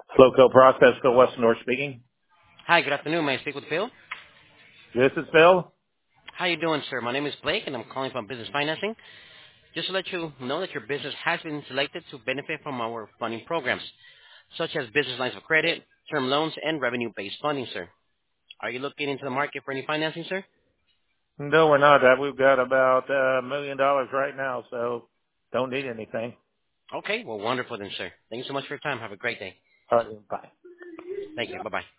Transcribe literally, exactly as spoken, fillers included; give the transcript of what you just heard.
Flowco Process, Phil Westendorf speaking. Hi, good afternoon. May I speak with Phil? This is Phil. How you doing, sir? My name is Blake, and I'm calling from Business Financing. Just to let you know that your business has been selected to benefit from our funding programs, such as business lines of credit, term loans, and revenue-based funding, sir. Are you looking into the market for any financing, sir? No, we're not. Uh, We've got about uh, a million dollars right now, so don't need anything. Okay, well, wonderful then, sir. Thank you so much for your time. Have a great day. All right, bye. Thank you. Bye-bye.